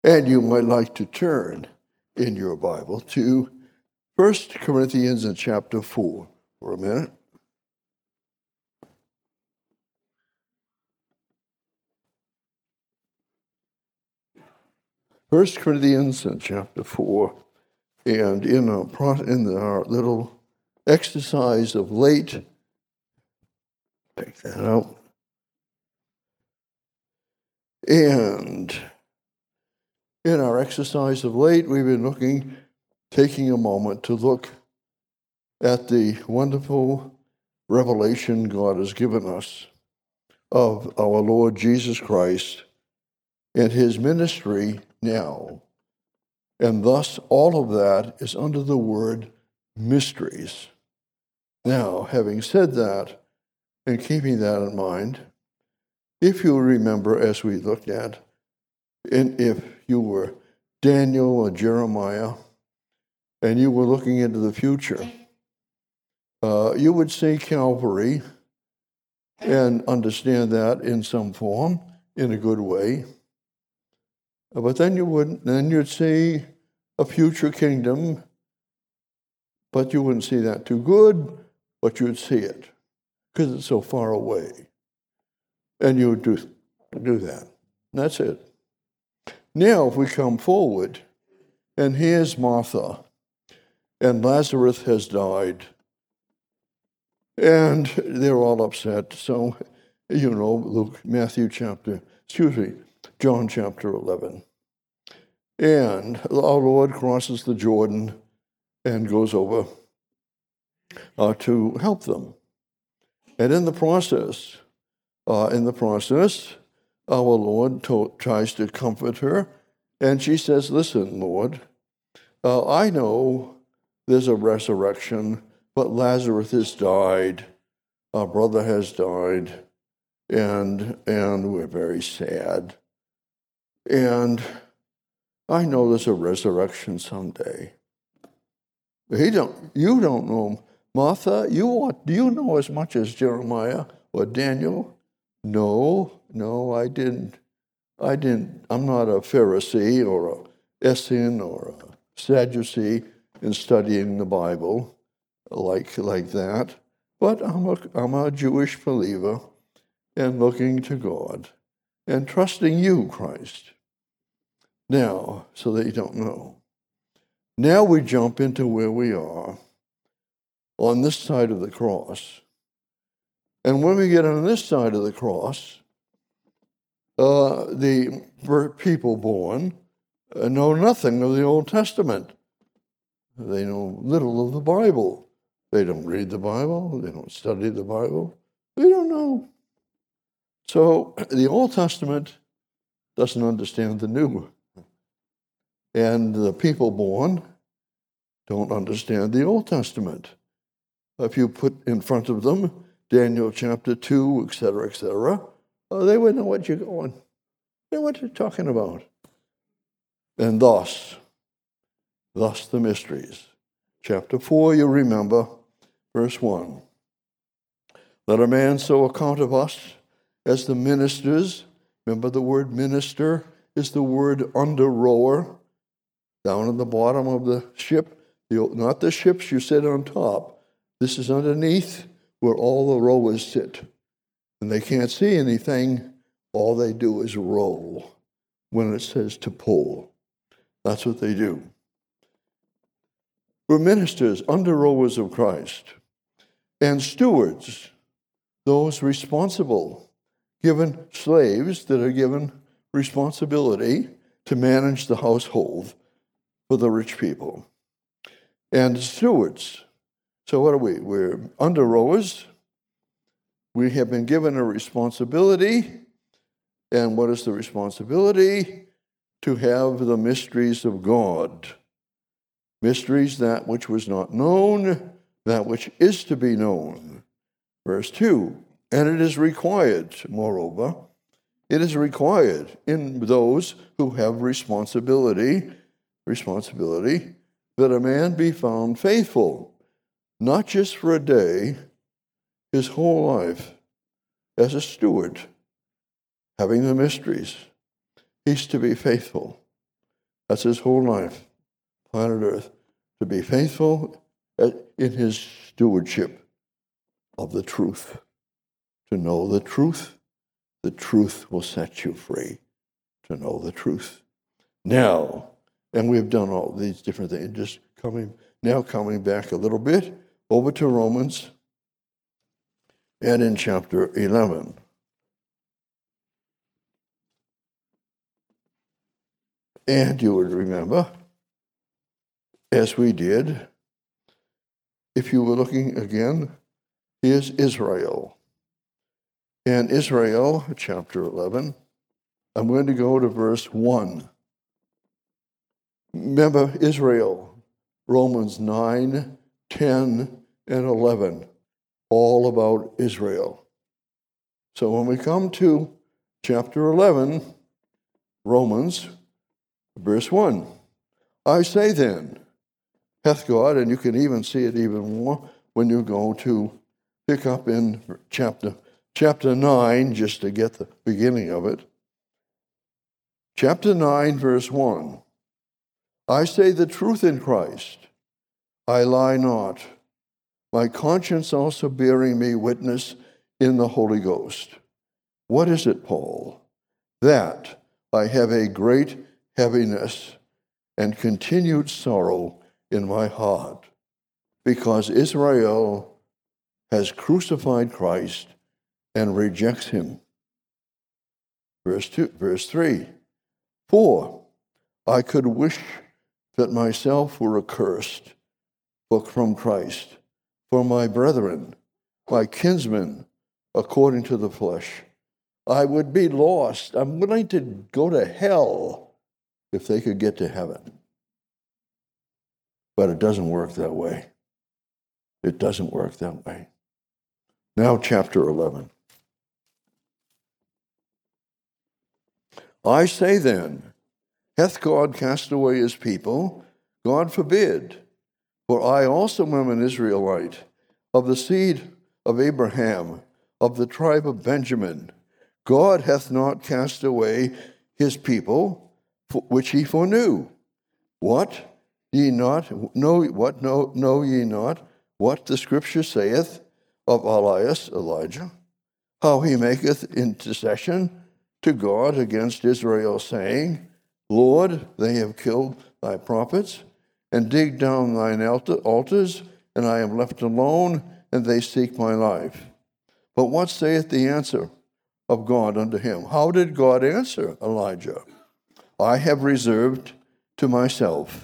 And you might like to turn in your Bible to 1 Corinthians in chapter 4 for a minute. 1 Corinthians in chapter 4, and in our little exercise of late, take that out, and in our exercise of late, we've been taking a moment to look at the wonderful revelation God has given us of our Lord Jesus Christ and his ministry now. And thus, all of that is under the word mysteries. Now, having said that, and keeping that in mind, if you remember, as we looked at, and if you were Daniel or Jeremiah, and you were looking into the future, you would see Calvary and understand that in some form, in a good way. But then you'd see a future kingdom, but you wouldn't see that too good, but you'd see it because it's so far away. And you would do that. And that's it. Now, if we come forward, and here's Martha, and Lazarus has died, and they're all upset. So, John chapter 11. And our Lord crosses the Jordan and goes over to help them. And in the process, our Lord tries to comfort her, and she says, "Listen, Lord, I know there's a resurrection, but Lazarus has died. Our brother has died, and we're very sad. And I know there's a resurrection someday." You don't know, Martha. Do you know as much as Jeremiah or Daniel? No, I didn't. I'm not a Pharisee or a Essene or a Sadducee in studying the Bible like that. But I'm a Jewish believer and looking to God and trusting you, Christ. Now, so that you don't know. Now we jump into where we are on this side of the cross. And when we get on this side of the cross, the people born know nothing of the Old Testament. They know little of the Bible. They don't read the Bible. They don't study the Bible. They don't know. So the Old Testament doesn't understand the New. And the people born don't understand the Old Testament. If you put in front of them Daniel chapter 2, etc., they wouldn't know what you're going. They know what you're talking about. And thus the mysteries. Chapter 4, you remember, verse 1. Let a man so account of us as the ministers. Remember the word minister is the word under rower, down at the bottom of the ship. Not the ships you sit on top. This is underneath where all the rowers sit. And they can't see anything. All they do is row when it says to pull. That's what they do. We're ministers, under rowers of Christ, and stewards, those responsible, given slaves that are given responsibility to manage the household for the rich people. And stewards. So what are we? We're under rowers. We have been given a responsibility. And what is the responsibility? To have the mysteries of God. Mysteries, that which was not known, that which is to be known. Verse 2, and it is required, moreover, it is required in those who have responsibility, that a man be found faithful, not just for a day, his whole life, as a steward, having the mysteries. He's to be faithful. That's his whole life, planet Earth, to be faithful in his stewardship of the truth. To know the truth will set you free. To know the truth. Now, and we've done all these different things, just coming back a little bit over to Romans and in chapter 11. And you would remember, as we did, if you were looking again, here's Israel. And Israel, chapter 11, I'm going to go to verse 1. Remember Israel, Romans 9, 10, and 11, all about Israel. So when we come to chapter 11, Romans, verse 1, I say then, hath God, and you can even see it even more when you go to pick up in chapter 9, just to get the beginning of it. Chapter 9, verse 1, I say the truth in Christ, I lie not, my conscience also bearing me witness in the Holy Ghost. What is it, Paul? That I have a great heaviness and continued sorrow in my heart, because Israel has crucified Christ and rejects him. Verse 3, for I could wish that myself were accursed from Christ, for my brethren, my kinsmen, according to the flesh. I would be lost. I'm willing to go to hell if they could get to heaven. But it doesn't work that way. It doesn't work that way. Now, chapter 11. I say then, hath God cast away his people? God forbid. For I also am an Israelite, of the seed of Abraham, of the tribe of Benjamin. God hath not cast away his people, which he foreknew. What? Ye not know what? Know ye not what the Scripture saith of Elijah, how he maketh intercession to God against Israel, saying, Lord, they have killed thy prophets, and digged down thine altars, and I am left alone, and they seek my life. But what saith the answer of God unto him? How did God answer Elijah? I have reserved to myself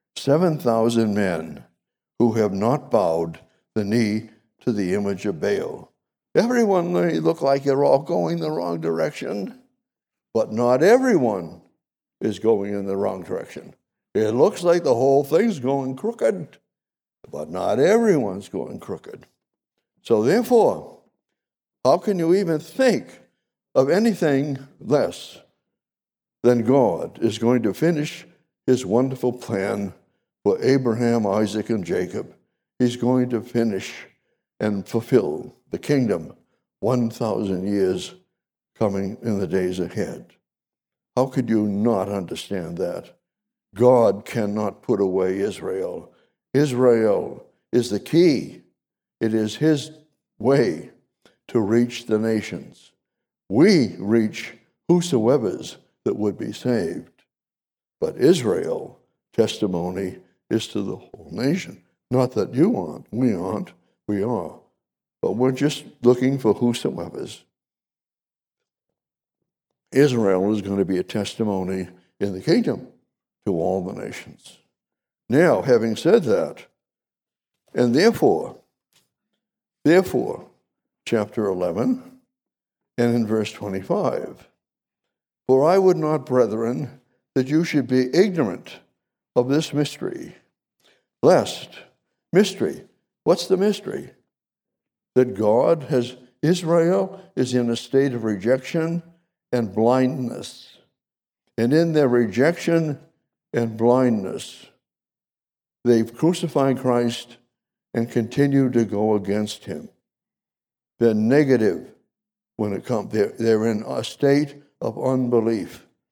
7,000 men who have not bowed the knee to the image of Baal. Everyone may look like you're all going the wrong direction, but not everyone is going in the wrong direction. It looks like the whole thing's going crooked, but not everyone's going crooked. So therefore, how can you even think of anything less than God is going to finish his wonderful plan for Abraham, Isaac, and Jacob? He's going to finish and fulfill the kingdom 1,000 years coming in the days ahead. How could you not understand that? God cannot put away Israel. Israel is the key. It is his way to reach the nations. We reach whosoever's that would be saved. But Israel, testimony is to the whole nation. Not that you aren't, we aren't, we are. But we're just looking for whosoever's. Israel is going to be a testimony in the kingdom to all the nations. Now, having said that, and therefore, chapter 11, and in verse 25, for I would not, brethren, that you should be ignorant of this mystery, lest, mystery, what's the mystery? That God has, Israel is in a state of rejection and blindness. And in their rejection and blindness, they've crucified Christ and continue to go against him. They're negative when it comes. They're in a state of unbelief.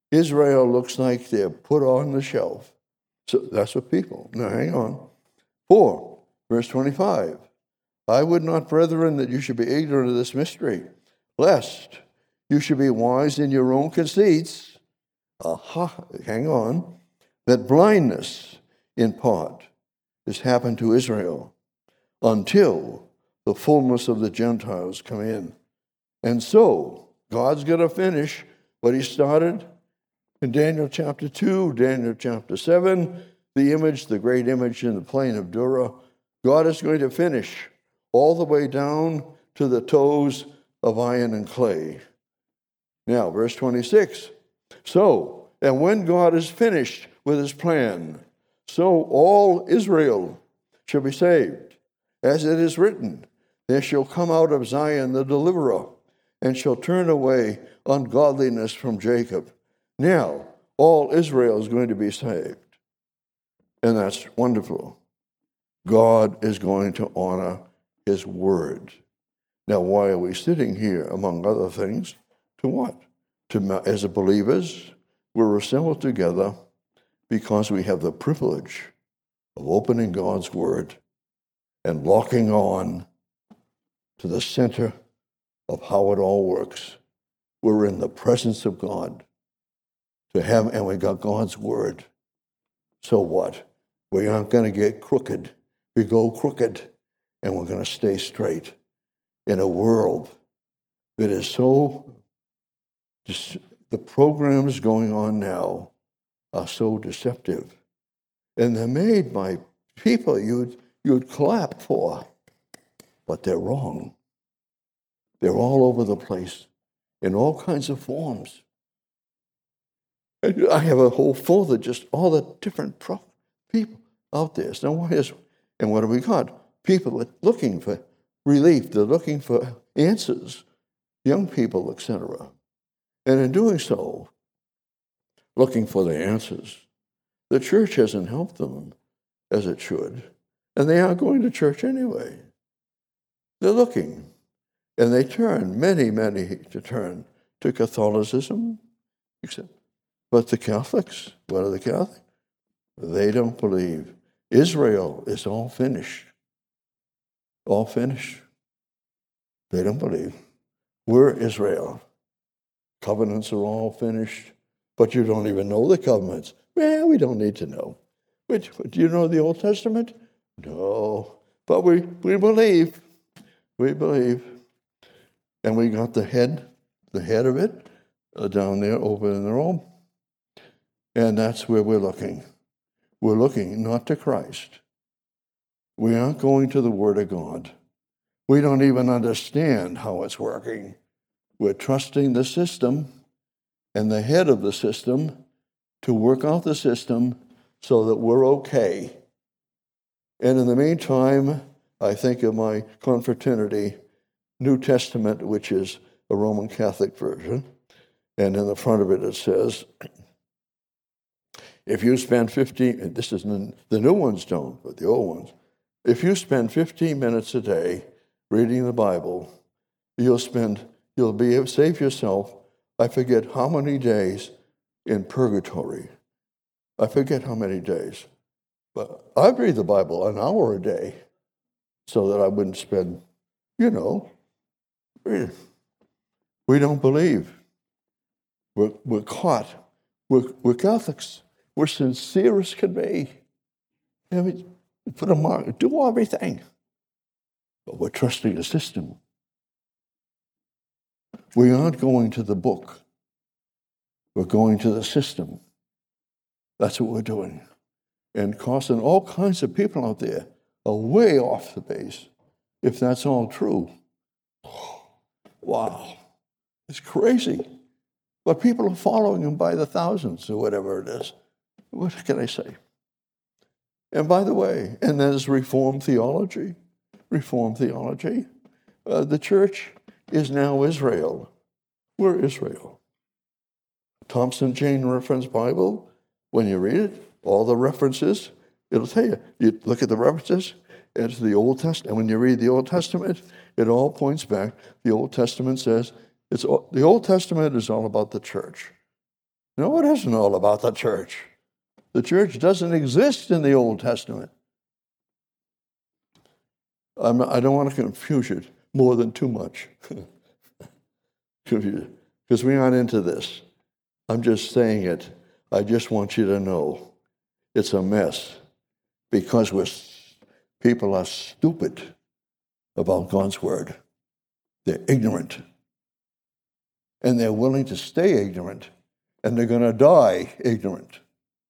Israel looks like they're put on the shelf. So that's what people. Now, hang on. 4, verse 25. I would not, brethren, that you should be ignorant of this mystery, lest you should be wise in your own conceits. Hang on. That blindness in part has happened to Israel until the fullness of the Gentiles come in. And so, God's going to finish what he started in Daniel chapter 2, Daniel chapter 7, the great image in the plain of Dura. God is going to finish all the way down to the toes of iron and clay. Now, verse 26. So, and when God is finished with his plan, so all Israel shall be saved. As it is written, there shall come out of Zion the deliverer, and shall turn away ungodliness from Jacob. Now, all Israel is going to be saved. And that's wonderful. God is going to honor his word. Now, why are we sitting here, among other things? To what? As believers, we're assembled together because we have the privilege of opening God's word and locking on to the center of how it all works. We're in the presence of God and we got God's word. So what? We aren't going to get crooked. We go crooked, and we're going to stay straight in a world that is so, the programs going on now are so deceptive. And they're made by people you'd clap for, but they're wrong. They're all over the place in all kinds of forms. I have a whole folder, just all the different people out there. So and what have we got? People are looking for relief. They're looking for answers. Young people, etc. And in doing so, looking for the answers, the church hasn't helped them as it should. And they aren't going to church anyway. They're looking. And they turn, many to turn to Catholicism, but the Catholics, what are the Catholics? They don't believe. Israel is all finished. All finished. They don't believe. We're Israel. Covenants are all finished, but you don't even know the covenants. Well, we don't need to know. Do you know the Old Testament? No. But we believe. We believe. And we got the head of it down there over in the Rome. And that's where we're looking. We're looking not to Christ. We aren't going to the Word of God. We don't even understand how it's working. We're trusting the system and the head of the system to work out the system so that we're okay. And in the meantime, I think of my confraternity New Testament, which is a Roman Catholic version, and in the front of it says, if you spend 15, this is the new ones don't, but the old ones, if you spend 15 minutes a day reading the Bible, you'll be able to save yourself, I forget how many days in purgatory. I forget how many days. But I'd read the Bible an hour a day so that I wouldn't spend, reading. We don't believe. We're caught. We're Catholics. We're sincere as can be. Put a mark, do everything. But we're trusting the system. We aren't going to the book. We're going to the system. That's what we're doing. And causing all kinds of people out there are way off the base. If that's all true, wow, it's crazy. But people are following him by the thousands or whatever it is. What can I say? And by the way, and there's Reformed theology. Reformed theology. The church is now Israel. We're Israel. Thompson Chain Reference Bible, when you read it, all the references, it'll tell you. You look at the references, it's the Old Testament. And when you read the Old Testament, it all points back. The Old Testament says, the Old Testament is all about the church. No, it isn't all about the church. The church doesn't exist in the Old Testament. I don't want to confuse it more than too much. Because we aren't into this. I'm just saying it. I just want you to know it's a mess because people are stupid about God's word. They're ignorant. And they're willing to stay ignorant. And they're going to die ignorant.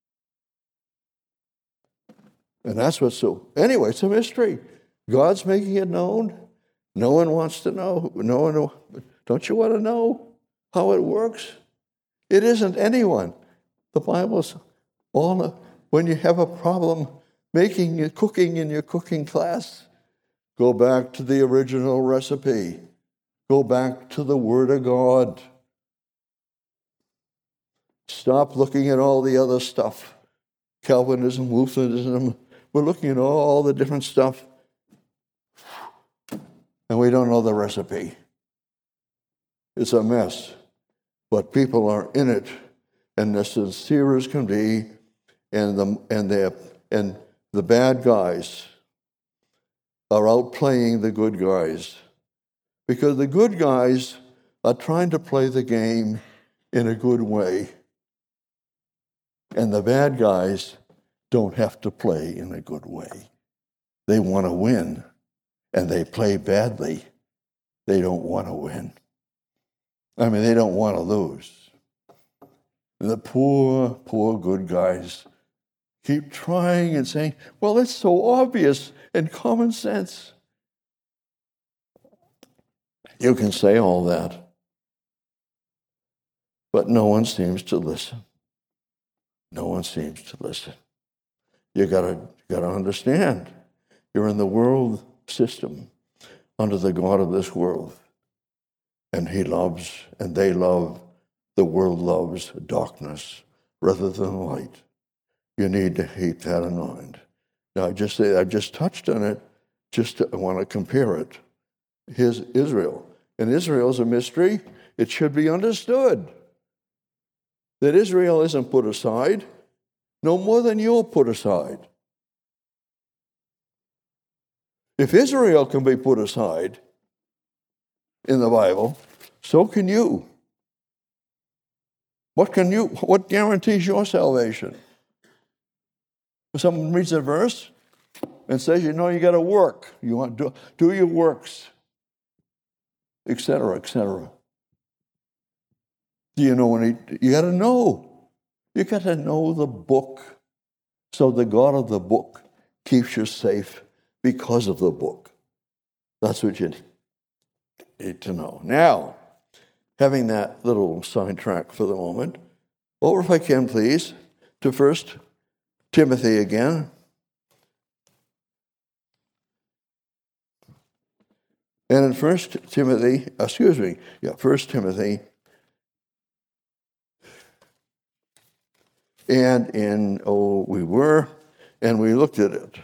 And that's what's so... Anyway, it's a mystery. God's making it known. No one wants to know. No one. Don't you want to know how it works? It isn't anyone. The Bible's all... When you have a problem cooking in your cooking class, go back to the original recipe. Go back to the Word of God. Stop looking at all the other stuff. Calvinism, Lutheranism. We're looking at all the different stuff. And we don't know the recipe. It's a mess. But people are in it, and they're sincere as can be, and the bad guys are outplaying the good guys. Because the good guys are trying to play the game in a good way. And the bad guys don't have to play in a good way. They want to win, and they play badly. They don't want to win. I mean, they don't want to lose. The poor good guys keep trying and saying, well, it's so obvious and common sense. You can say all that, but no one seems to listen. No one seems to listen. You gotta understand, you're in the world system under the God of this world. And he loves, and they love, the world loves darkness rather than light. You need to keep that in mind. Now, I just touched on it, I want to compare it. Here's Israel. And Israel is a mystery. It should be understood that Israel isn't put aside, no more than you're put aside. If Israel can be put aside in the Bible, so can you. What guarantees your salvation? If someone reads a verse and says, you got to work. You want to do your works, etc., etc. Do you know you got to know. You got to know the book. So the God of the book keeps you safe because of the book. That's what you need to know. Now, having that little sidetrack for the moment, over if I can please, to 1 Timothy again. And in 1 Timothy, and we looked at it.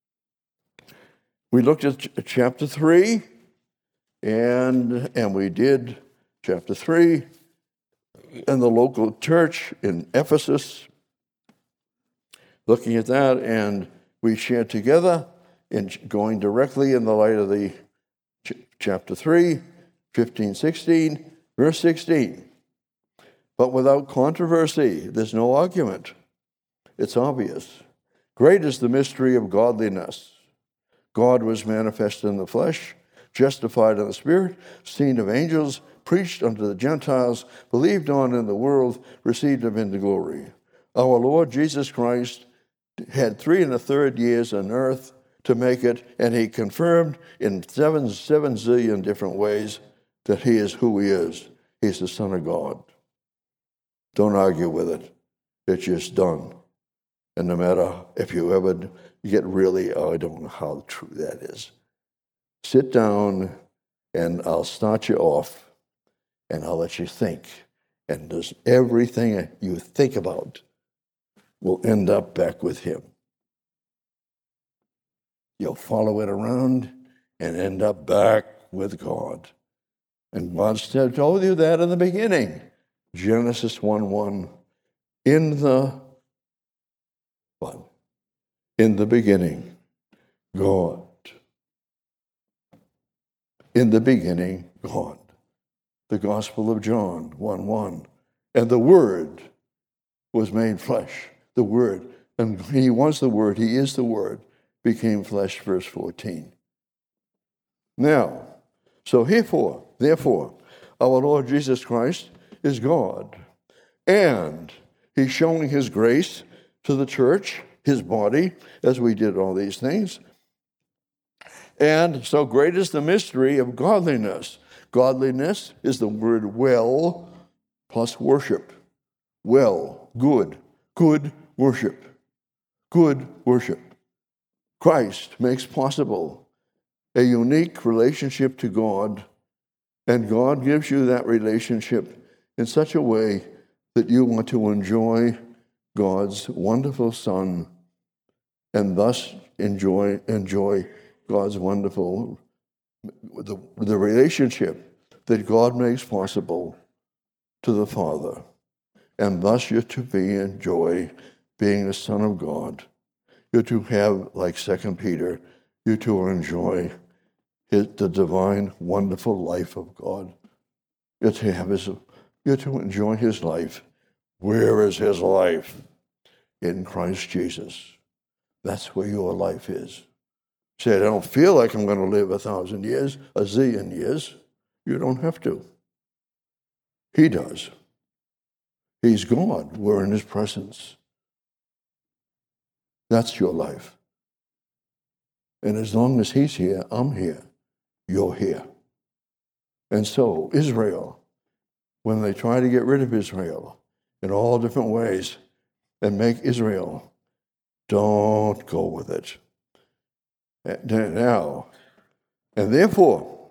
We looked at chapter 3, and we did chapter 3 in the local church in Ephesus, looking at that, and we shared together in going directly in the light of the chapter 3, 15, 16, verse 16. But without controversy, there's no argument. It's obvious. Great is the mystery of godliness. God was manifest in the flesh, justified in the Spirit, seen of angels, preached unto the Gentiles, believed on in the world, received of into glory. Our Lord Jesus Christ had 3 1/3 years on earth to make it, and he confirmed in 7 zillion different ways that he is who he is. He's the Son of God. Don't argue with it. It's just done. And no matter if you ever get really, I don't know how true that is. Sit down and I'll start you off and I'll let you think. And there's everything you think about will end up back with him. You'll follow it around and end up back with God. And God told you that in the beginning. Genesis 1:1, In the what? In the beginning, God. In the beginning, God. The Gospel of John 1:1. And the Word was made flesh. The Word. And he was the Word. He is the Word. Became flesh, verse 14. Now, so therefore, our Lord Jesus Christ is God. And he's showing his grace to the church, his body, as we did all these things. And so great is the mystery of godliness. Godliness is the word well plus worship. Well, good worship. Good worship. Christ makes possible a unique relationship to God, and God gives you that relationship in such a way that you want to enjoy God's wonderful Son and thus enjoy God's wonderful, the relationship that God makes possible to the Father. And thus you're to enjoy being the Son of God. You're to have, like 2 Peter, you're to enjoy the divine, wonderful life of God. You're to enjoy his life. Where is his life? In Christ Jesus. That's where your life is. Say, I don't feel like I'm going to live 1,000 years, a zillion years. You don't have to. He does. He's God. We're in his presence. That's your life. And as long as he's here, I'm here. You're here. And so, Israel, when they try to get rid of Israel in all different ways and make Israel, don't go with it. Now, and therefore,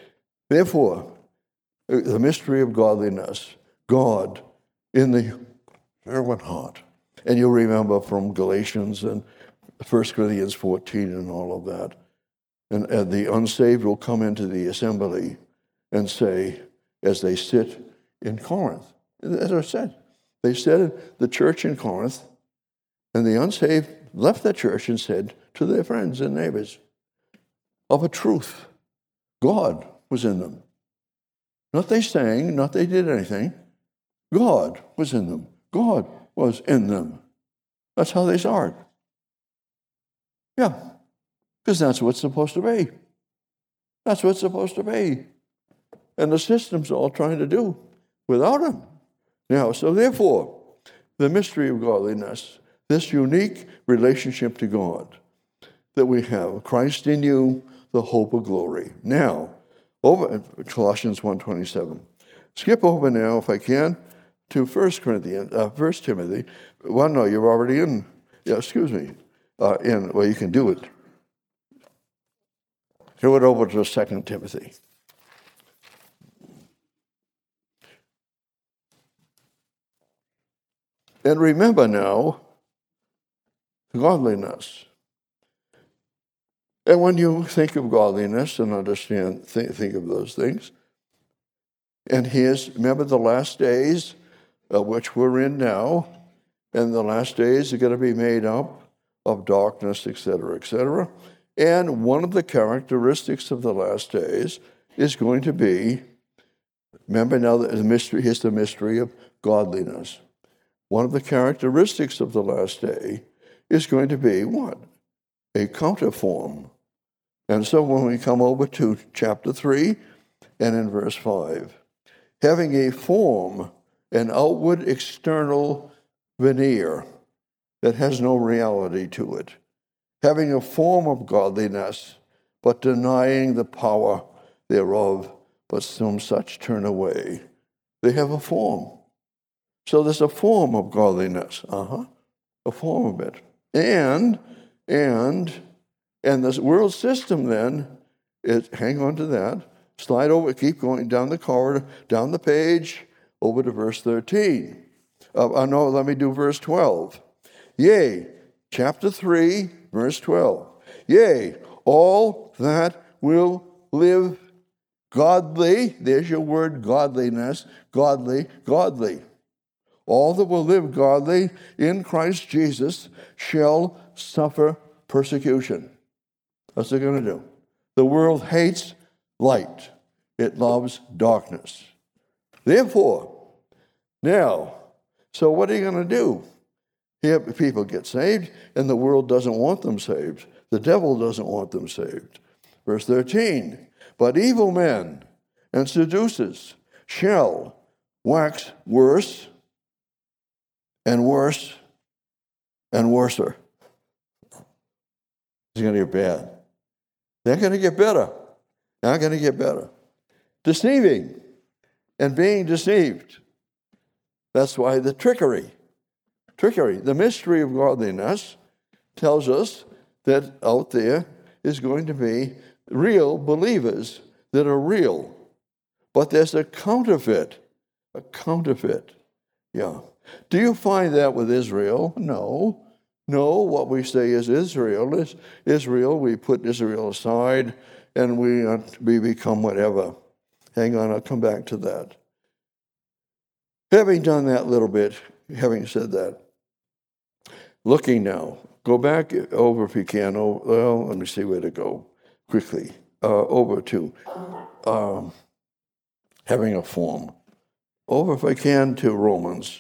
the mystery of godliness, God in the human heart. And you'll remember from Galatians and 1 Corinthians 14 and all of that. And the unsaved will come into the assembly and say, as they sit in Corinth, as I said, they said in the church in Corinth, and the unsaved left that church and said to their friends and neighbors, of a truth, God was in them. Not they sang, not they did anything. God was in them. God was in them. That's how they saw it. Yeah, because that's what's supposed to be. That's what's supposed to be. And the system's all trying to do without him. Now, so therefore, the mystery of godliness, this unique relationship to God that we have, Christ in you, the hope of glory. Now, over Colossians 1:27. Skip over now, if I can, to 1 Timothy. Well, no, you're already in. Yeah, excuse me. Well, you can do it. Go it over to 2 Timothy. And remember now, godliness. And when you think of godliness and understand, think of those things, and remember the last days, which we're in now, and the last days are going to be made up of darkness, etc., etc. And one of the characteristics of the last days is going to be, remember now the mystery, here's the mystery of godliness. One of the characteristics of the last day is going to be what? A counterform. And so when we come over to chapter 3 and in verse 5, having a form, an outward external veneer that has no reality to it, having a form of godliness, but denying the power thereof, but some such turn away. They have a form. So there's a form of godliness, a form of it. And this world system then, hang on to that, slide over, keep going down the corridor, down the page, over to verse 13. No, let me do verse 12. Yea, chapter 3, verse 12. Yea, all that will live godly, there's your word godliness, godly. all that will live godly in Christ Jesus shall suffer persecution. What's it going to do? The world hates light. It loves darkness. Therefore, now, so what are you going to do? Here, people get saved, and the world doesn't want them saved. The devil doesn't want them saved. Verse 13, but evil men and seducers shall wax worse and worse and worser. It's going to get bad. They're going to get better. They're going to get better. Deceiving and being deceived. That's why the trickery, the mystery of godliness tells us that out there is going to be real believers that are real. But there's a counterfeit. Yeah. Do you find that with Israel? No. What we say is Israel. Is Israel. We put Israel aside and we become whatever. Hang on, I'll come back to that. Having done that little bit, having said that, looking now, go back over if you can. Well, let me see where to go quickly. Over to having a form. Over, if I can, to Romans.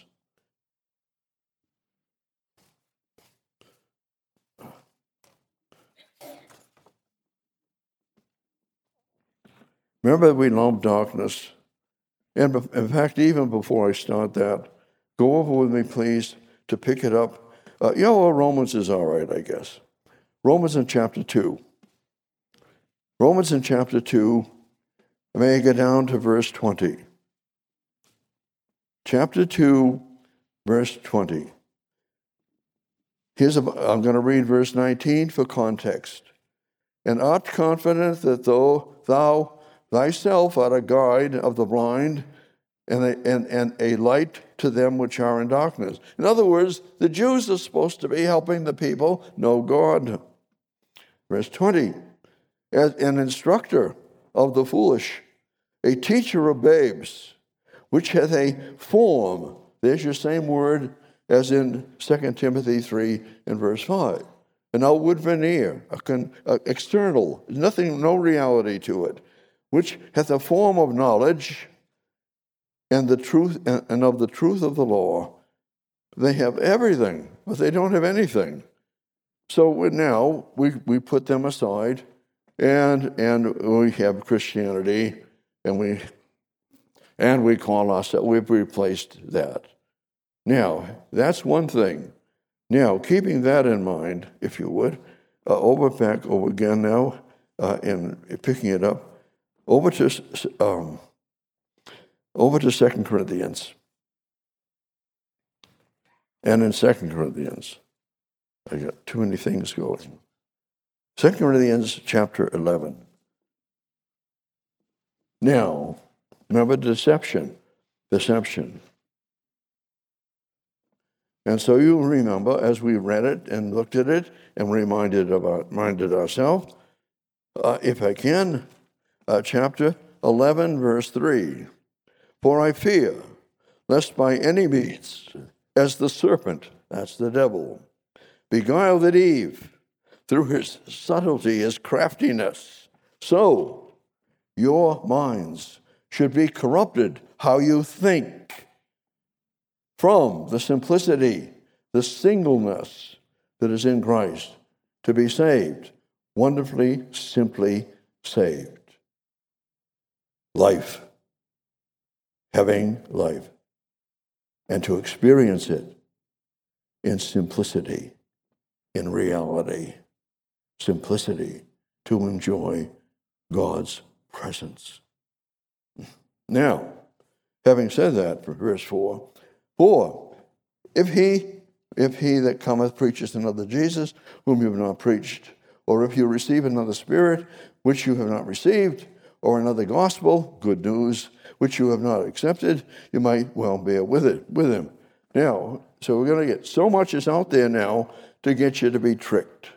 Remember, we love darkness. And in fact, even before I start that, go over with me, please, to pick it up. Romans is all right, I guess. Romans in chapter 2. Romans in chapter 2, may I get down to verse 20. Chapter 2, verse 20. I'm going to read verse 19 for context. And art confident that thou thyself art a guide of the blind and a light to them which are in darkness. In other words, the Jews are supposed to be helping the people know God. Verse 20, as an instructor of the foolish, a teacher of babes, which hath a form, there's your same word as in 2 Timothy 3 and verse 5, an outward veneer, external, nothing, no reality to it, which hath a form of knowledge and the truth and of the truth of the law. They have everything, but they don't have anything. So now we put them aside, and we have Christianity, and we call ourselves. We've replaced that. Now that's one thing. Now, keeping that in mind, if you would, back over again now, and picking it up. Over to 2 Corinthians. And in 2 Corinthians, I got too many things going. 2 Corinthians chapter 11. Now, remember deception. And so you remember, as we read it and looked at it and reminded ourselves, if I can, chapter 11, verse 3. For I fear, lest by any means, as the serpent, that's the devil, beguiled at Eve through his subtlety, his craftiness, so your minds should be corrupted how you think from the simplicity, the singleness that is in Christ, to be saved, wonderfully, simply saved. Life, having life, and to experience it in simplicity, in reality, simplicity, to enjoy God's presence. Now, having said that, for verse 4, for if he that cometh preacheth another Jesus, whom you have not preached, or if you receive another spirit, which you have not received, or another gospel, good news, which you have not accepted, you might well bear with him. Now, so we're going to get so much is out there now to get you to be tricked.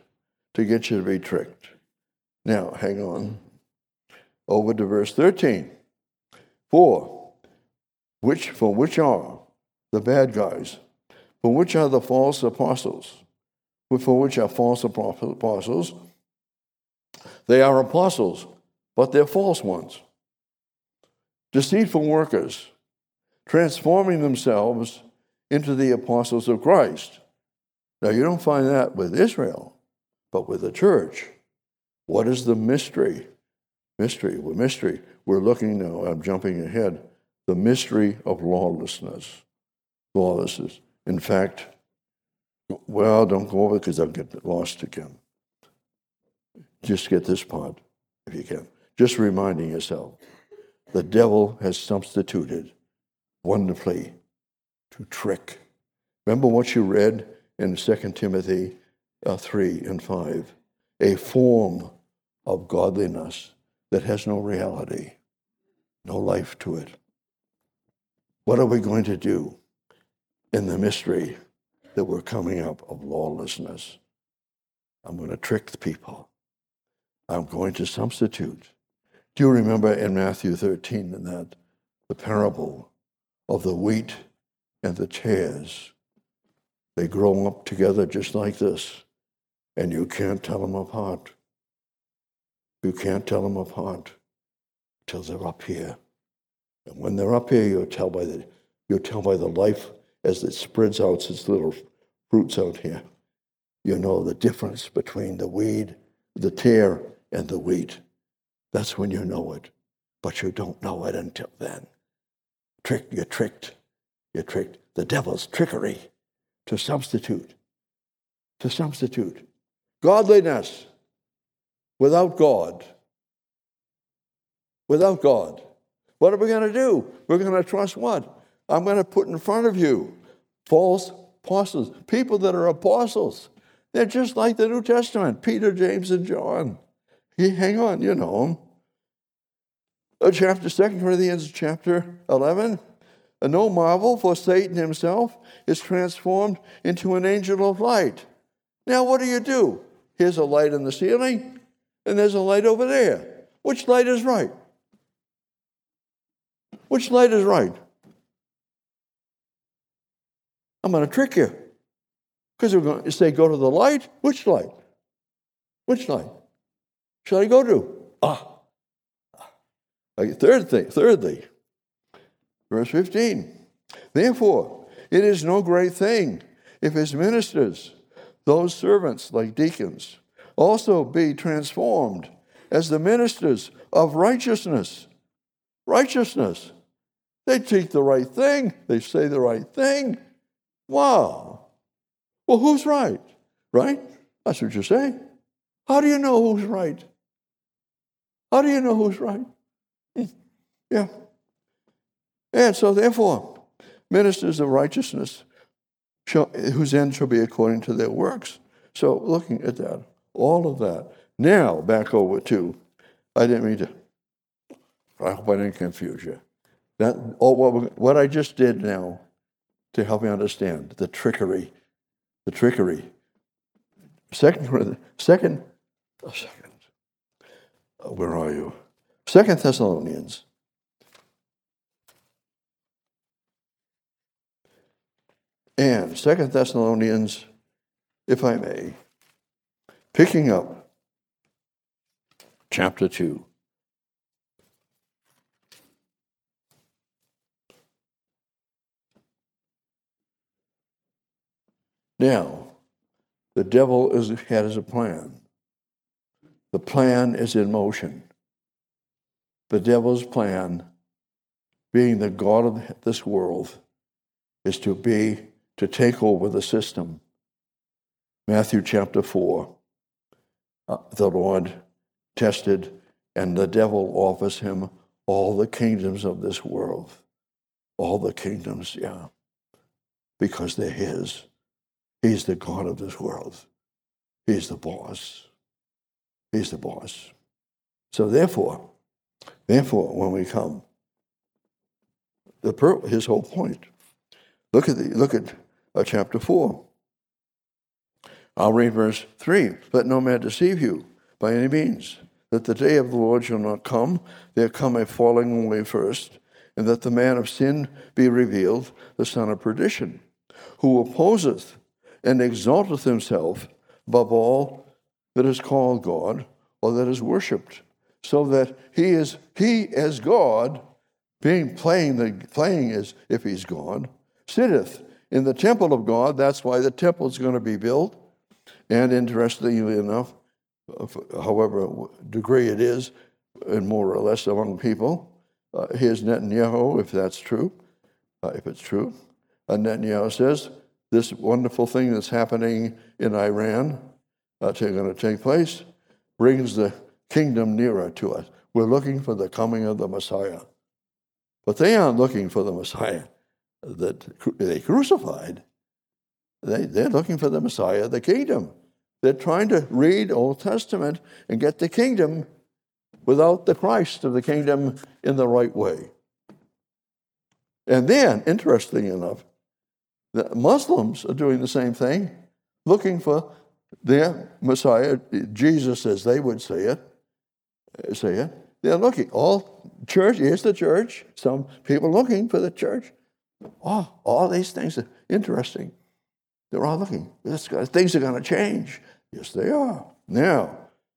Now, hang on. Over to verse 13. For which are the bad guys, for which are the false apostles, for which are false apostles. They are apostles, but they're false ones. Deceitful workers, transforming themselves into the apostles of Christ. Now, you don't find that with Israel, but with the church. What is the mystery? Mystery. We're looking now, I'm jumping ahead, the mystery of lawlessness. Lawlessness. In fact, well, don't go over it because I'll get lost again. Just get this part, if you can. Just reminding yourself, the devil has substituted wonderfully to trick. Remember what you read in 2 Timothy 3 and 5, a form of godliness that has no reality, no life to it. What are we going to do in the mystery that we're coming up of lawlessness? I'm going to trick the people. I'm going to substitute. Do you remember in Matthew 13 in that, the parable of the wheat and the tares? They grow up together just like this, and you can't tell them apart. You can't tell them apart till they're up here. And when they're up here, you'll tell by the life as it spreads out its little fruits out here. You know the difference between the weed, the tare, and the wheat. That's when you know it. But you don't know it until then. You're tricked. The devil's trickery to substitute. Godliness without God. Without God. What are we going to do? We're going to trust what? I'm going to put in front of you false apostles, people that are apostles. They're just like the New Testament, Peter, James, and John. Hang on, you know them. 2 Corinthians chapter 11. And no marvel, for Satan himself is transformed into an angel of light. Now what do? Here's a light in the ceiling, and there's a light over there. Which light is right? Which light is right? I'm going to trick you. Because we're going to say, go to the light. Which light? Which light should I go to? Thirdly, verse 15. Therefore, it is no great thing if his ministers, those servants like deacons, also be transformed as the ministers of righteousness. Righteousness. They teach the right thing. They say the right thing. Wow. Well, who's right? Right? That's what you're saying. How do you know who's right? How do you know who's right? Yeah. And so, therefore, ministers of righteousness, whose end shall be according to their works. So, looking at that, all of that. Now, back over to, I didn't mean to, I hope I didn't confuse you. What I just did now, to help you understand, the trickery. Where are you? 2 Thessalonians. And 2 Thessalonians, if I may, picking up chapter 2. Now, the devil has a plan. The plan is in motion. The devil's plan, being the god of this world, is to take over the system. Matthew chapter 4, the Lord tested, and the devil offers him all the kingdoms of this world. All the kingdoms, yeah, because they're his. He's the God of this world. He's the boss. He's the boss. So therefore, when we come, his whole point. Look at chapter 4. I'll read verse 3. Let no man deceive you by any means, that the day of the Lord shall not come. There come a falling away first, and that the man of sin be revealed, the son of perdition, who opposeth and exalteth himself above all that is called God or that is worshipped, so that he as God, playing as if he's God, sitteth in the temple of God. That's why the temple is going to be built. And interestingly enough, however degree it is, and more or less among people, here's Netanyahu, if that's true, if it's true. Netanyahu says, this wonderful thing that's happening in Iran, going to take place, brings the kingdom nearer to us. We're looking for the coming of the Messiah. But they aren't looking for the Messiah that they crucified. They're looking for the Messiah, the kingdom. They're trying to read Old Testament and get the kingdom without the Christ of the kingdom in the right way. And then, interestingly enough, the Muslims are doing the same thing, looking for their Messiah, Jesus as they would say it. They're looking. All church, here's the church. Some people looking for the church. Oh, all these things are interesting. They're all looking. Things are going to change. Yes, they are. Now,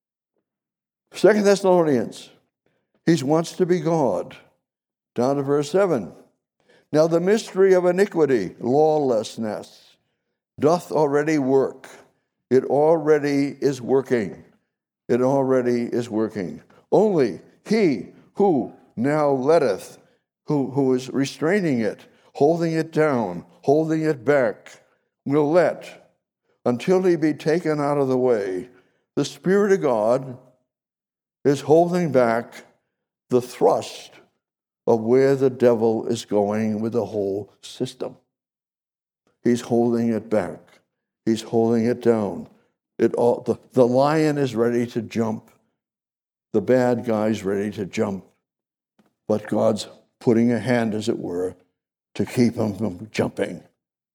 2 Thessalonians, he wants to be God. Down to verse 7. Now the mystery of iniquity, lawlessness, doth already work. It already is working. It already is working. Only he who now letteth, who is restraining it, holding it down, holding it back, will let, until he be taken out of the way. The Spirit of God is holding back the thrust of where the devil is going with the whole system. He's holding it back. He's holding it down. The lion is ready to jump. The bad guy's ready to jump. But God's putting a hand, as it were, to keep him from jumping.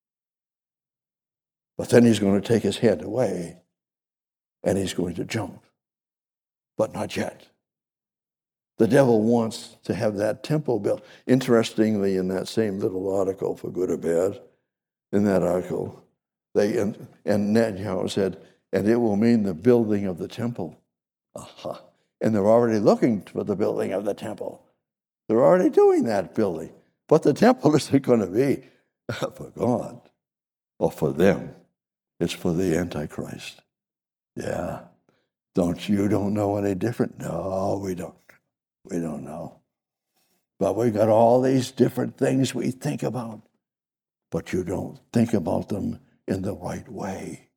But then he's going to take his hand away, and he's going to jump. But not yet. The devil wants to have that temple built. Interestingly, in that same little article, for good or bad, in that article, and Netanyahu said, and it will mean the building of the temple. Aha. And they're already looking for the building of the temple. They're already doing that building. But the temple isn't going to be for God or for them. It's for the Antichrist. Yeah. Don't know any different? No, we don't. We don't know. But we've got all these different things we think about, but you don't think about them in the right way.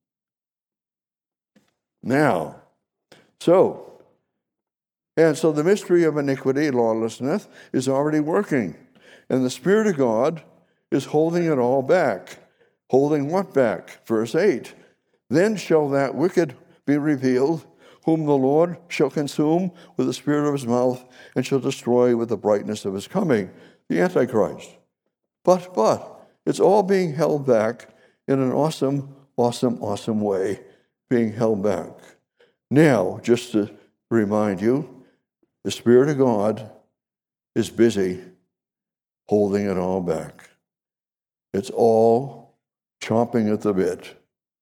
Now, so the mystery of iniquity, lawlessness, is already working. And the Spirit of God is holding it all back. Holding what back? Verse 8. Then shall that wicked be revealed, whom the Lord shall consume with the spirit of his mouth, and shall destroy with the brightness of his coming, the Antichrist. But it's all being held back in an awesome way, being held back. Now, just to remind you, the Spirit of God is busy holding it all back. It's all chomping at the bit.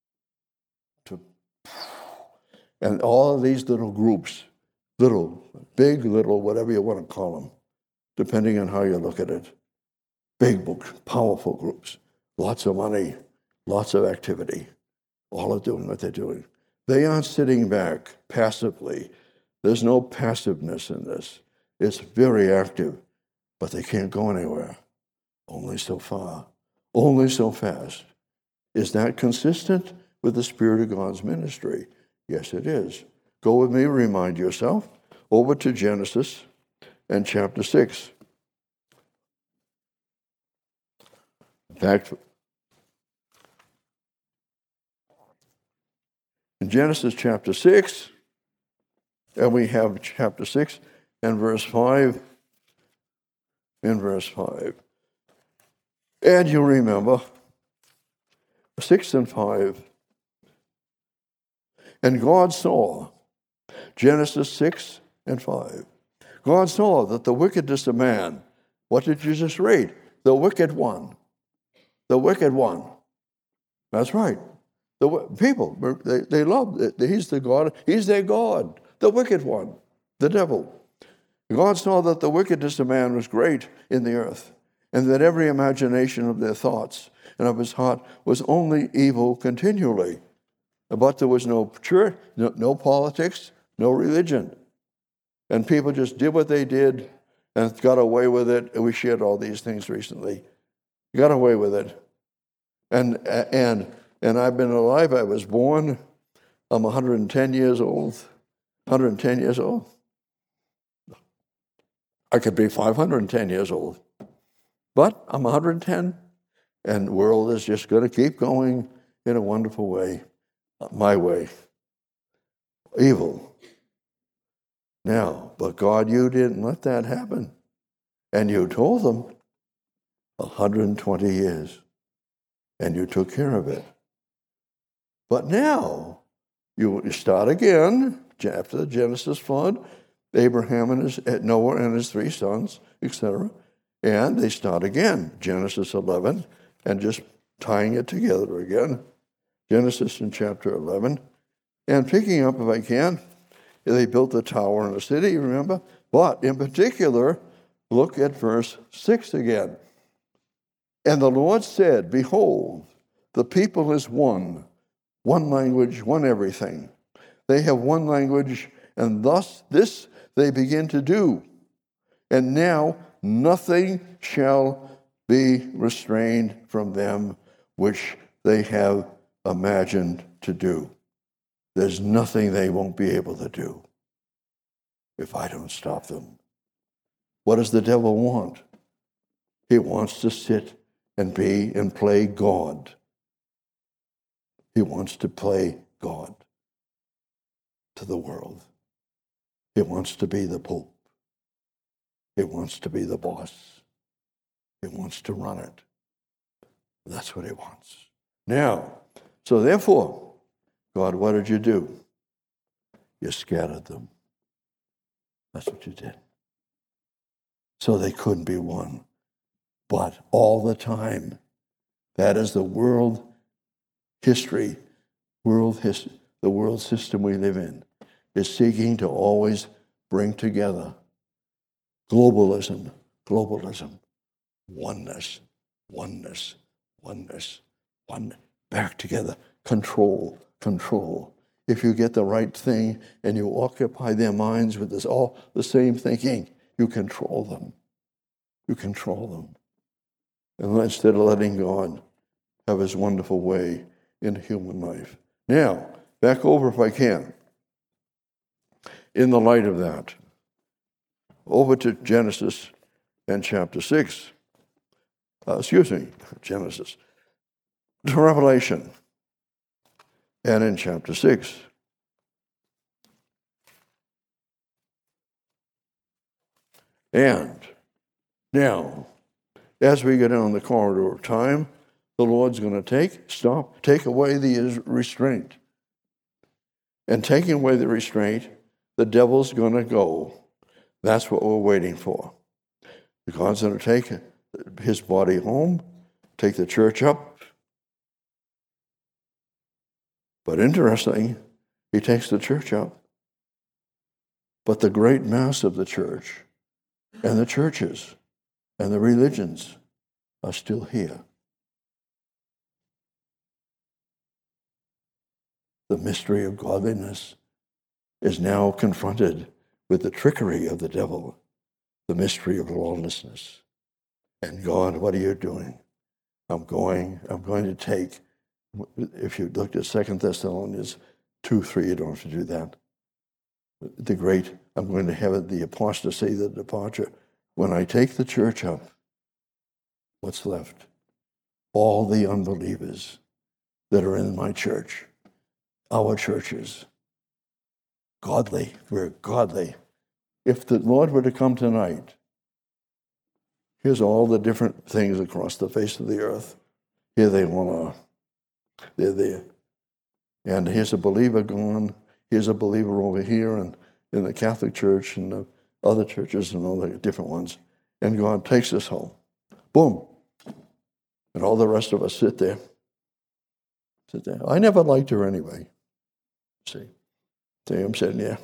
And all of these little groups, big, whatever you want to call them, depending on how you look at it, big books, powerful groups, lots of money, lots of activity, all are doing what they're doing. They aren't sitting back passively. There's no passiveness in this. It's very active, but they can't go anywhere. Only so far, only so fast. Is that consistent with the Spirit of God's ministry? Yes, it is. Go with me, remind yourself, over to Genesis and chapter 6. In fact, in Genesis chapter 6, and we have chapter 6 and verse 5, in verse 5. And you remember, 6 and 5, and God saw, Genesis 6 and 5, God saw that the wickedness of man, What did you just read? The wicked one. The wicked one. That's right. The people, they love it. He's the God. He's their God. The wicked one. The devil. God saw that the wickedness of man was great in the earth, and that every imagination of their thoughts and of his heart was only evil continually. But there was no church, no politics, no religion. And people just did what they did and got away with it. And we shared all these things recently. Got away with it. And I've been alive. I was born. I'm 110 years old. 110 years old. I could be 510 years old. But I'm 110, and the world is just going to keep going in a wonderful way, my way. Evil. Now, but God, you didn't let that happen. And you told them 120 years, and you took care of it. But now, you start again, after the Genesis flood, Abraham and Noah and his 3 sons, etc. And they start again, Genesis 11, and just tying it together again. Genesis in chapter 11. And picking up, if I can, they built the tower in the city, remember? But in particular, look at verse 6 again. And the Lord said, behold, the people is one language, one everything. They have one language, and thus this they begin to do. And now nothing shall be restrained from them which they have imagined to do. There's nothing they won't be able to do if I don't stop them. What does the devil want? He wants to sit and be and play God. He wants to play God to the world. He wants to be the Pope. He wants to be the boss. He wants to run it. That's what he wants. Now, so therefore, God, what did you do? You scattered them. That's what you did. So they couldn't be one. But all the time, that is the world history, the world system we live in, is seeking to always bring together globalism, oneness, back together, control. If you get the right thing and you occupy their minds with this all the same thinking, you control them. And instead of letting God have his wonderful way in human life. Now, back over if I can. In the light of that, over to Genesis and chapter 6. Genesis. To Revelation. And in chapter 6. And now, as we get down the corridor of time, the Lord's going to take away the restraint. And taking away the restraint, the devil's going to go. That's what we're waiting for. God's going to take his body home, take the church up. But interesting, he takes the church up. But the great mass of the church and the churches and the religions are still here. The mystery of godliness is now confronted with the trickery of the devil, the mystery of lawlessness. And God, what are you doing? I'm going to take, if you looked at 2 Thessalonians 2:3, you don't have to do that. I'm going to have the apostasy, the departure. When I take the church up, what's left? All the unbelievers that are in my church, our churches, godly, we're godly. If the Lord were to come tonight, here's all the different things across the face of the earth. Here they are. They're there. And here's a believer gone. Here's a believer over here and in the Catholic Church and the other churches and all the different ones. and God takes us home. Boom. And all the rest of us sit there. I never liked her anyway. See, I'm sitting there.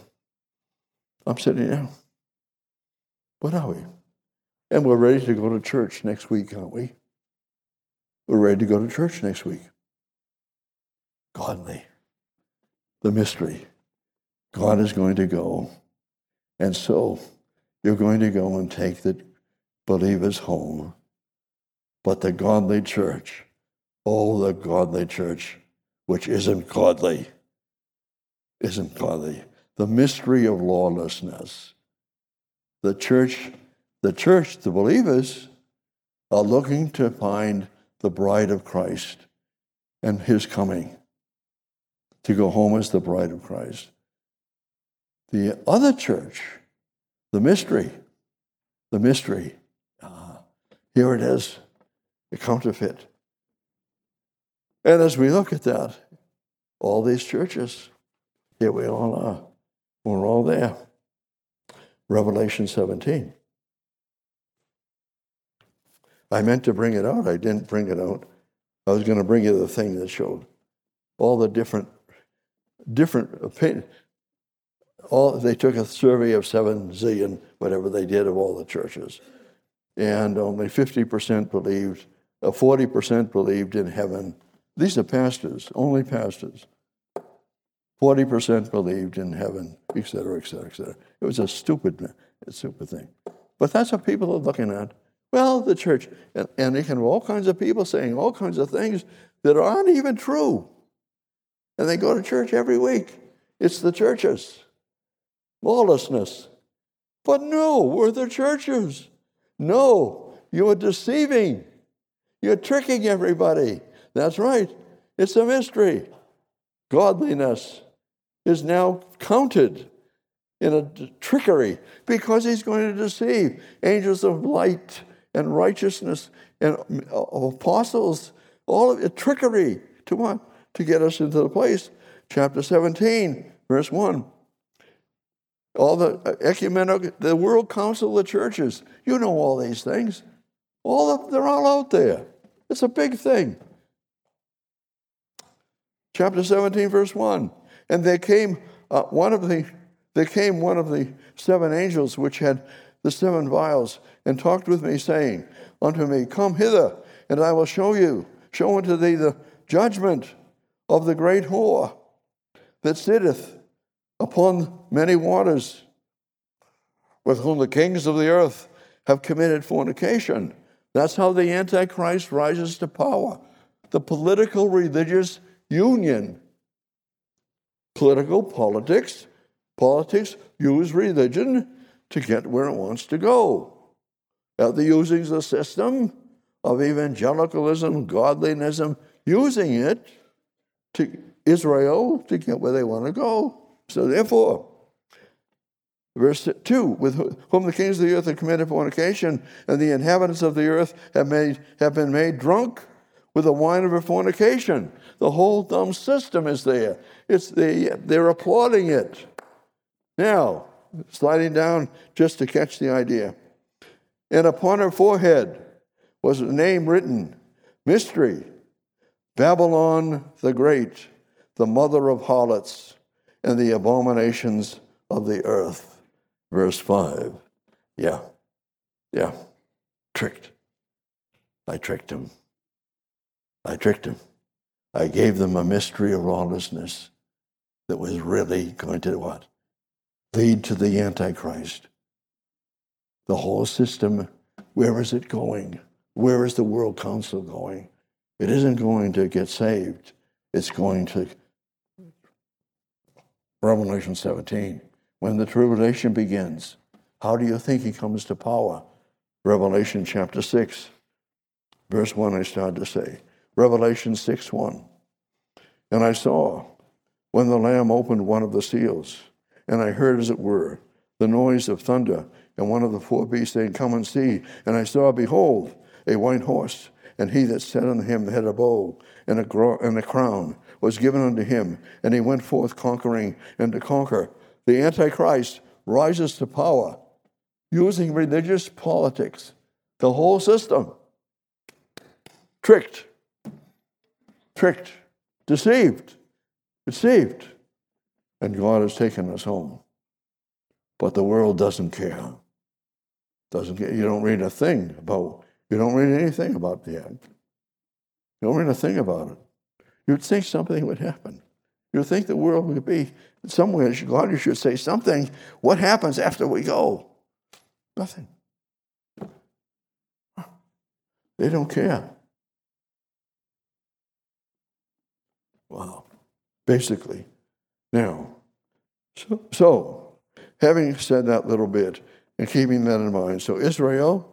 What are we? And we're ready to go to church next week, aren't we? We're ready to go to church next week. Godly. The mystery. God is going to go. And so you're going to go and take the believers home. But the godly church, the godly church, which isn't godly. The mystery of lawlessness. The church, the believers, are looking to find the bride of Christ and his coming, to go home as the bride of Christ. The other church, the mystery, here it is, the counterfeit. And as we look at that, all these churches, here we all are. We're all there. Revelation 17. I meant to bring it out. I didn't bring it out. I was going to bring you the thing that showed all the different opinions. They took a survey of 7 zillion, whatever they did, of all the churches. And only 50% believed, 40% believed in heaven. These are pastors, only pastors. 40% believed in heaven, et cetera, et cetera, et cetera. It was a stupid thing. But that's what people are looking at. Well, the church, and they can have all kinds of people saying all kinds of things that aren't even true. And they go to church every week. It's the churches. Lawlessness. But no, we're the churches. No, you're deceiving. You're tricking everybody. That's right. It's a mystery. Godliness is now counted in a trickery because he's going to deceive angels of light and righteousness and apostles, all of it, trickery to what? To get us into the place. Chapter 17, verse 1. All the ecumenical, the World Council of Churches, you know all these things. They're all out there. It's a big thing. Chapter 17, verse 1. And there came one of the 7 angels which had the 7 vials, and talked with me, saying unto me, Come hither, and I will show unto thee the judgment of the great whore that sitteth upon many waters, with whom the kings of the earth have committed fornication. That's how the Antichrist rises to power. The political religious union. Politics use religion to get where it wants to go. They're using the system of evangelicalism, godlinism, using it to Israel to get where they want to go. So therefore, verse 2, with whom the kings of the earth have committed fornication, and the inhabitants of the earth have been made drunk with the wine of her fornication. The whole dumb system is there. They're applauding it. Now, sliding down just to catch the idea. And upon her forehead was a name written, Mystery, Babylon the Great, the mother of harlots and the abominations of the earth. Verse 5. Yeah. Tricked. I tricked him. I gave them a mystery of lawlessness that was really going to what? Lead to the Antichrist. The whole system, where is it going? Where is the World Council going? It isn't going to get saved. It's going to Revelation 17. When the tribulation begins, how do you think he comes to power? Revelation chapter 6, verse 1, I started to say. Revelation 6:1. And I saw when the Lamb opened one of the seals, and I heard, as it were, the noise of thunder, and one of the 4 beasts saying, Come and see. And I saw, behold, a white horse, and he that sat on him had a bow, and a crown was given unto him, and he went forth conquering and to conquer. The Antichrist rises to power using religious politics. The whole system. Tricked, deceived. And God has taken us home. But the world doesn't care. You don't read anything about the end. You don't read a thing about it. You'd think something would happen. You'd think the world would be somewhere. God, you should say something. What happens after we go? Nothing. They don't care. Wow. Basically. Now, so having said that little bit and keeping that in mind, so Israel,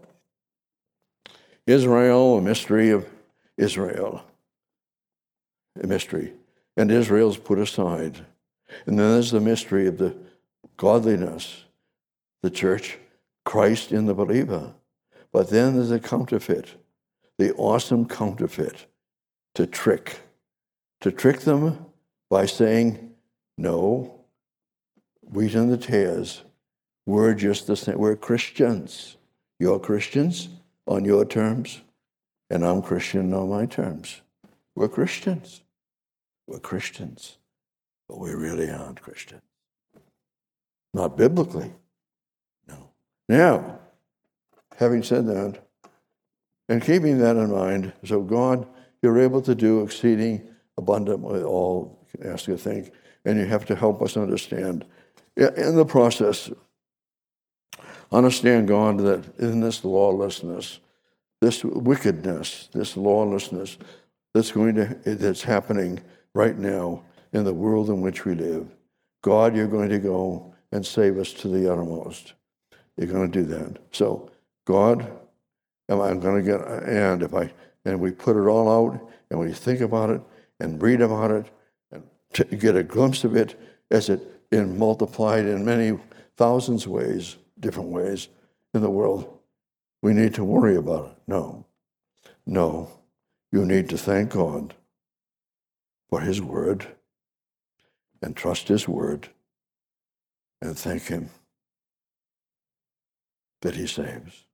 a mystery of Israel, a mystery, and Israel's put aside. And then there's the mystery of the godliness, the church, Christ in the believer. But then there's a counterfeit, the awesome counterfeit, to trick them by saying, no, wheat and the tares, we're just the same. We're Christians. You're Christians on your terms, and I'm Christian on my terms. We're Christians. But we really aren't Christians. Not biblically. No. Now, having said that, and keeping that in mind, so God, you're able to do exceeding abundantly all you can ask or think, and you have to help us understand. In the process, understand, God, that in this lawlessness, this wickedness, this lawlessness that's happening right now in the world in which we live, God, you're going to go and save us to the uttermost. You're going to do that. So, God, I'm going to get, and we put it all out, and we think about it, and read about it, and get a glimpse of it as it in multiplied in many thousands of ways, different ways in the world. We need to worry about it. No. You need to thank God for His word and trust His word and thank Him that He saves.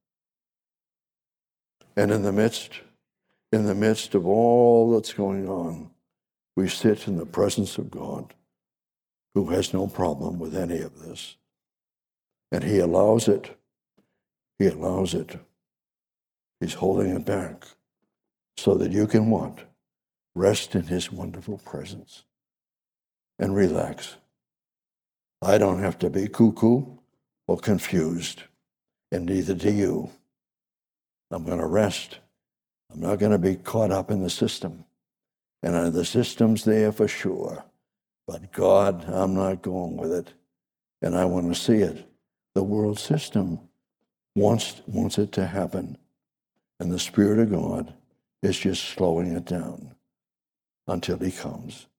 And in the midst of all that's going on, we sit in the presence of God, who has no problem with any of this. And He allows it. He's holding it back so that you can what? Rest in His wonderful presence and relax. I don't have to be cuckoo or confused, and neither do you. I'm going to rest. I'm not going to be caught up in the system. And the system's there for sure. But God, I'm not going with it. And I want to see it. The world system wants it to happen. And the Spirit of God is just slowing it down until He comes.